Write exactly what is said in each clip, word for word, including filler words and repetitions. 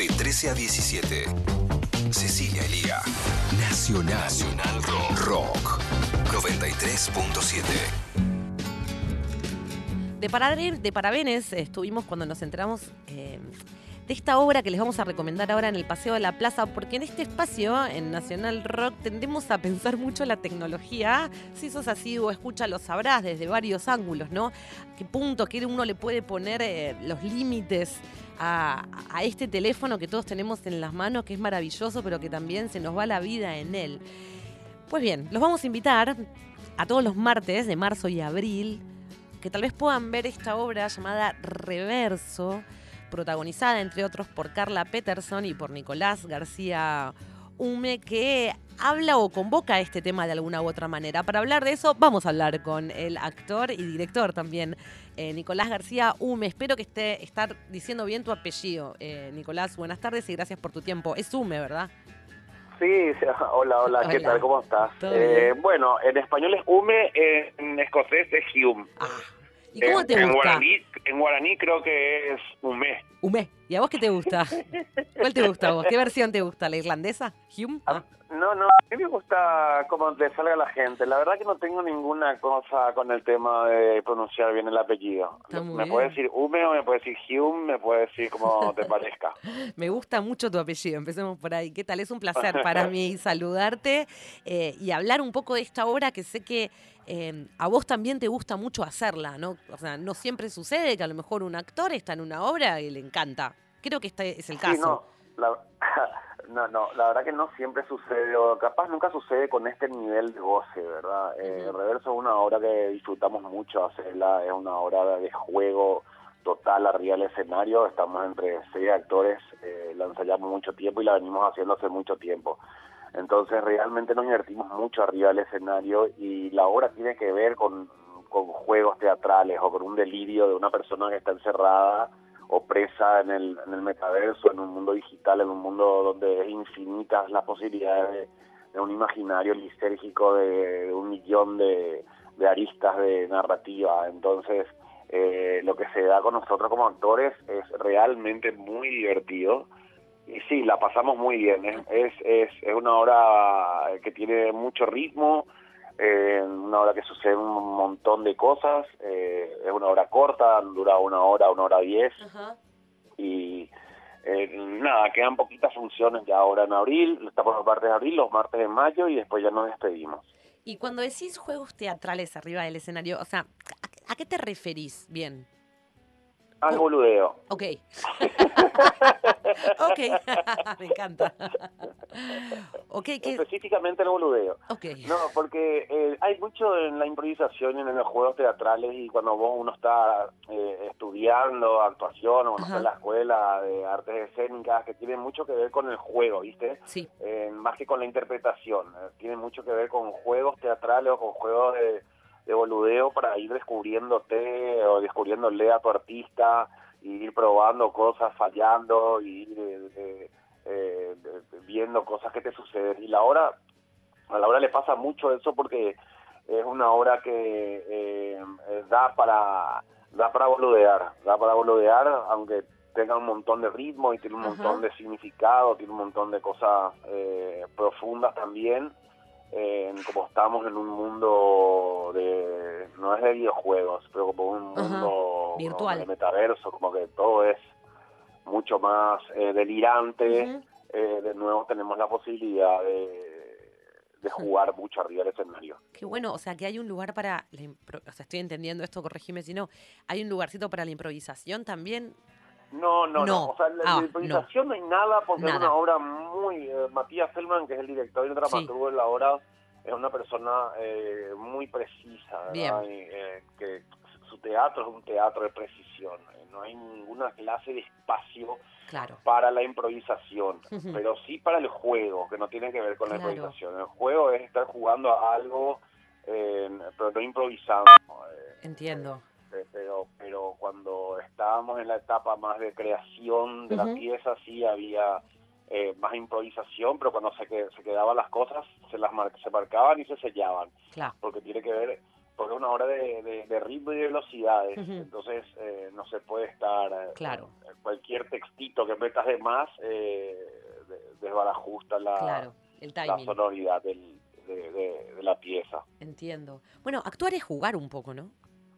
De trece a diecisiete. Cecilia Elía. Nacional. Nacional Rock. Rock. noventa y tres punto siete. De, parabén, de parabenes estuvimos cuando nos enteramos eh, de esta obra que les vamos a recomendar ahora en el Paseo de la Plaza, porque en este espacio, en Nacional Rock, tendemos a pensar mucho la tecnología. Si sos así o escucha, lo sabrás desde varios ángulos, ¿no? ¿Qué punto que uno le puede poner eh, los límites a, a este teléfono que todos tenemos en las manos, que es maravilloso, pero que también se nos va la vida en él? Pues bien, los vamos a invitar a todos los martes de marzo y abril, que tal vez puedan ver esta obra llamada Reverso, protagonizada entre otros por Carla Peterson y por Nicolás García Hume, que habla o convoca este tema de alguna u otra manera. Para hablar de eso vamos a hablar con el actor y director también, eh, Nicolás García Hume. Espero que esté estar diciendo bien tu apellido. Eh, Nicolás, buenas tardes y gracias por tu tiempo. Es Hume, ¿verdad? Sí, hola, hola, ¿qué Hola. tal? ¿Cómo estás? Eh, bueno, en español es Hume, eh, en escocés es Hume. Ah, ¿y cómo eh, te en gusta? Guaraní, en guaraní creo que es Hume. Hume. ¿Y a vos qué te gusta? ¿Cuál te gusta a vos? ¿Qué versión te gusta? ¿La irlandesa? ¿Hume? Ah. No, no, a mí me gusta cómo le salga a la gente. La verdad que no tengo ninguna cosa con el tema de pronunciar bien el apellido. Está muy Me bien. puedes decir Hume o me puedes decir Hume, me puedes decir como te parezca. Me gusta mucho tu apellido, empecemos por ahí. ¿Qué tal? Es un placer para mí saludarte eh, y hablar un poco de esta obra que sé que eh, a vos también te gusta mucho hacerla, ¿no? O sea, no siempre sucede que a lo mejor un actor está en una obra y le encanta. Creo que este es el caso. Sí, no, la, no, no, la verdad que no siempre sucede, o capaz nunca sucede con este nivel de goce, ¿verdad? Eh, Uh-huh. Reverso es una obra que disfrutamos mucho hacerla, es una obra de juego total arriba del escenario, estamos entre seis actores, eh, la ensayamos mucho tiempo y la venimos haciendo hace mucho tiempo. Entonces realmente nos divertimos mucho arriba del escenario y la obra tiene que ver con, con juegos teatrales o con un delirio de una persona que está encerrada o presa en el, en el metaverso, en un mundo digital, en un mundo donde es infinitas las posibilidades de, de un imaginario lisérgico de, de un millón de, de aristas de narrativa. Entonces, eh, lo que se da con nosotros como actores es realmente muy divertido. Y sí, la pasamos muy bien. Es, es, es, es una obra que tiene mucho ritmo, eh, una hora que sucede un montón de cosas, eh, es una hora corta, dura una hora, una hora diez, Ajá. y eh, nada, quedan poquitas funciones ya ahora en abril, estamos los martes de abril, los martes de mayo, y después ya nos despedimos. Y cuando decís juegos teatrales arriba del escenario, o sea, ¿a, a qué te referís? Bien. Al boludeo. Ok. Ok, me encanta. Ok, ¿qué? Específicamente el boludeo. Ok. No, porque eh, hay mucho en la improvisación y en los juegos teatrales, y cuando vos uno está eh, estudiando actuación o no está en la escuela de artes escénicas, que tiene mucho que ver con el juego, ¿viste? Sí. Eh, más que con la interpretación. Eh, tiene mucho que ver con juegos teatrales o con juegos de, de boludeo para ir descubriéndote o descubriéndole a tu artista, y ir probando cosas, fallando, y ir eh, eh, eh, viendo cosas que te suceden. Y la obra, a la obra le pasa mucho eso, porque es una obra que eh, da para da para boludear, da para boludear, aunque tenga un montón de ritmo y tiene un montón Ajá. de significado, tiene un montón de cosas eh, profundas también. Eh, como estamos en un mundo de, no es de videojuegos, pero como un mundo Ajá. Virtual, de metaverso, como que todo es mucho más eh, delirante. Uh-huh. eh, de nuevo tenemos la posibilidad de, de jugar mucho arriba del escenario. Qué bueno, o sea, que hay un lugar para la impro- o sea, estoy entendiendo esto, corregime si no, hay un lugarcito para la improvisación también. No, no, no, No. o sea, la, Ah, la improvisación no. no hay nada, porque Nada. es una obra muy... Eh, Matías Feldman, que es el director y el dramaturgo Sí. de la obra, es una persona eh, muy precisa, ¿verdad? Bien. Y, eh, que su teatro es un teatro de precisión, eh, no hay ninguna clase de espacio Claro. para la improvisación, Uh-huh. pero sí para el juego, que no tiene que ver con Claro. la improvisación. El juego es estar jugando a algo, eh, pero no improvisando. Eh, Entiendo. eh, pero pero cuando estábamos en la etapa más de creación de Uh-huh. la pieza, sí había eh, más improvisación, pero cuando se, que, se quedaban las cosas, se las mar, se marcaban y se sellaban, Claro. porque tiene que ver porque es una obra de, de, de ritmo y de velocidades, Uh-huh. entonces eh, no se puede estar, eh, Claro. cualquier textito que metas de más eh, de- desbarajusta la, Claro, el la timing. sonoridad del, de, de, de la pieza. Entiendo. Bueno, actuar es jugar un poco, ¿no?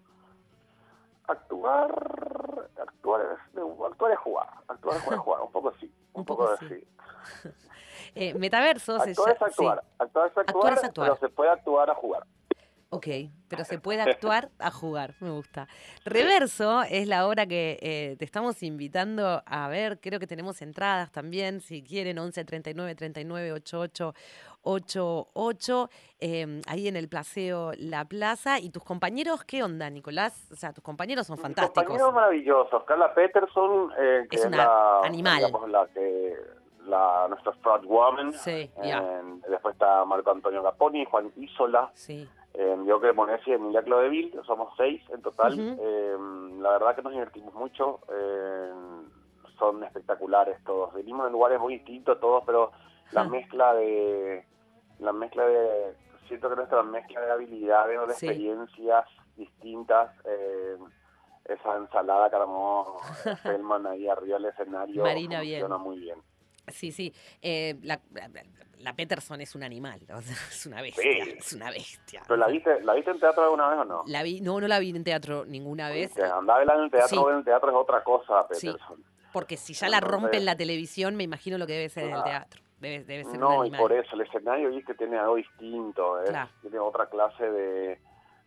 Actuar, actuar es, actuar es jugar, actuar es jugar, jugar, un poco sí, un, Un poco poco sí. sí. Eh, metaverso se Actuar es llama- actuar, sí. actuar es actuar, Actuar es actuar. pero se puede actuar a jugar. Ok, pero se puede actuar a jugar, me gusta. Reverso es la obra que eh, te estamos invitando a ver, creo que tenemos entradas también, si quieren, once treinta y nueve treinta y nueve ochenta y ocho ochenta y ocho, eh, ahí en el Paseo La Plaza. ¿Y tus compañeros qué onda, Nicolás? O sea, tus compañeros son Mis fantásticos. compañeros maravillosos, Carla Peterson, eh, que Es es, una la, animal. digamos, la que, la, nuestra frontwoman. Sí, ya. Eh, después está Marco Antonio Caponi, Juan Isola, Sí. eh, Dioque Monesi y Emilia Clodeville, somos seis en total. Ujú. Eh, la verdad que nos divertimos mucho, eh, son espectaculares todos. Venimos de lugares muy distintos todos, pero la Ah. mezcla de, la mezcla de, siento que nuestra mezcla de habilidades o de Sí. experiencias distintas, eh, esa ensalada que armó Feldman ahí arriba del escenario Marina bien. funciona muy bien. Sí, sí. Eh, la, la, la Peterson es un animal, o sea, es una bestia, Sí. es una bestia. ¿Pero la O sea, viste, la viste en teatro alguna vez o no? la vi, no, no la vi en teatro ninguna vez. Que andar en el teatro, Sí. ver en el teatro es otra cosa, Sí, Peterson. porque si ya la Entonces, rompe en la televisión, me imagino lo que debe ser en el claro. teatro. Debe, debe ser un No, y animal. por eso, el escenario viste tiene algo distinto, es, Claro. tiene otra clase de,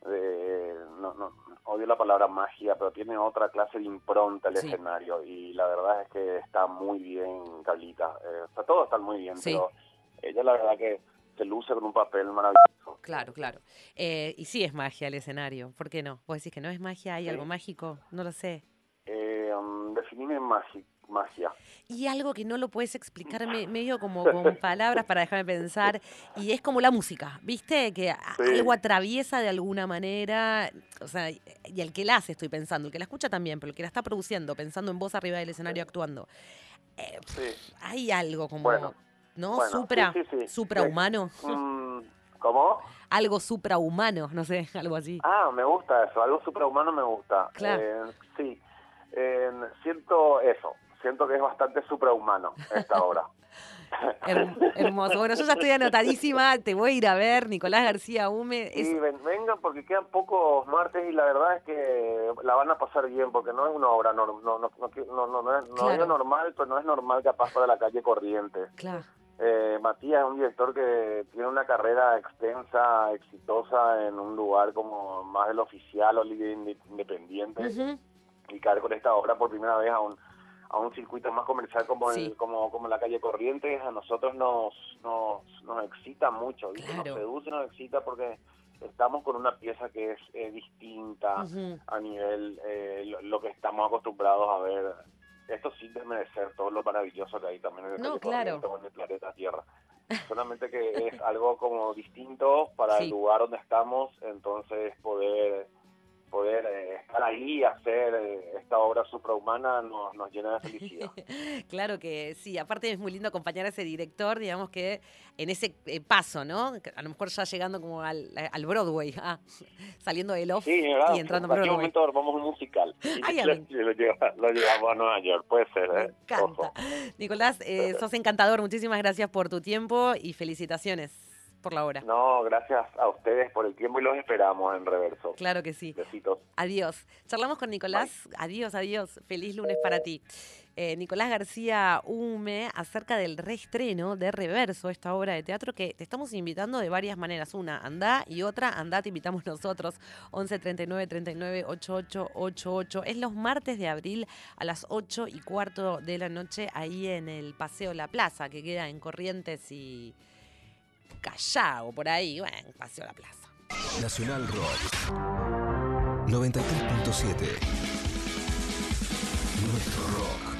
de no, no, odio la palabra magia, pero tiene otra clase de impronta el Sí. escenario, y la verdad es que está muy bien, Carlita, eh, o sea, todos están muy bien, Sí. pero ella la verdad que se luce con un papel maravilloso. Claro, claro. Eh, y sí es magia el escenario, ¿por qué no? ¿Vos decís que no es magia? ¿Hay Sí. algo mágico? No lo sé. Eh, um, definime magi- magia. Y algo que no lo puedes explicarme medio como con palabras para dejarme pensar, y es como la música, ¿viste? Que a- Sí. algo atraviesa de alguna manera, o sea, y y el que la hace estoy pensando, el que la escucha también, pero el que la está produciendo, pensando en vos arriba del escenario actuando. Eh, Sí. hay algo como, Bueno, ¿no? bueno, Supra, sí, sí, sí. suprahumano, Mm, ¿Cómo? algo suprahumano, no sé, algo así. Ah, me gusta eso, algo suprahumano me gusta. Claro. Eh, sí, Eh, siento eso, siento que es bastante suprahumano esta obra. Her- hermoso. Bueno, yo ya estoy anotadísima, te voy a ir a ver, Nicolás García Hume. Es, Y ven- vengan porque quedan pocos martes y la verdad es que la van a pasar bien porque no es una obra normal, no, no, no, no, no, no es no Claro. digo normal, pero no es normal capaz para la calle corriente. claro. Eh, Matías es un director que tiene una carrera extensa, exitosa en un lugar como más del oficial o libre inde- independiente. Ujú. Y caer con esta obra por primera vez a un a un circuito más comercial como Sí. el, como como la calle Corrientes, a nosotros nos nos, nos excita mucho, ¿viste? Claro. Nos seduce, nos excita porque estamos con una pieza que es eh, distinta Ujú. a nivel eh, lo, lo que estamos acostumbrados a ver. Esto sin desmerecer todo lo maravilloso que hay también en el No, calle claro. Corrientes o en el planeta Tierra. Solamente que es algo como distinto para Sí. el lugar donde estamos, entonces poder poder eh, estar ahí y hacer eh, esta obra suprahumana nos, nos llena de felicidad. Claro que sí, aparte es muy lindo acompañar a ese director, digamos que en ese eh, paso, ¿no? Que a lo mejor ya llegando como al, al Broadway, ah, saliendo del off Sí, ¿verdad? y entrando En a cualquier Broadway. momento armamos un musical y Ay, a lo, mí. lo lleva- lo llevamos a Nueva York, puede ser, Me ¿eh? encanta. Ojo. Nicolás, eh, sos encantador, muchísimas gracias por tu tiempo y felicitaciones por la obra. No, gracias a ustedes por el tiempo y los esperamos en Reverso. Claro que sí. Besitos. Adiós. Charlamos con Nicolás. Adiós, adiós. Feliz lunes para ti. Eh, Nicolás García Hume acerca del reestreno de Reverso, esta obra de teatro que te estamos invitando de varias maneras. Una, andá, y otra, andá, te invitamos nosotros. once treinta y nueve treinta y nueve ochenta y ocho ochenta y ocho. Es los martes de abril a las ocho y cuarto de la noche ahí en el Paseo La Plaza, que queda en Corrientes y Callao, por ahí. Bueno, Paseo La Plaza. Nacional Rock noventa y tres punto siete. Nuestro rock.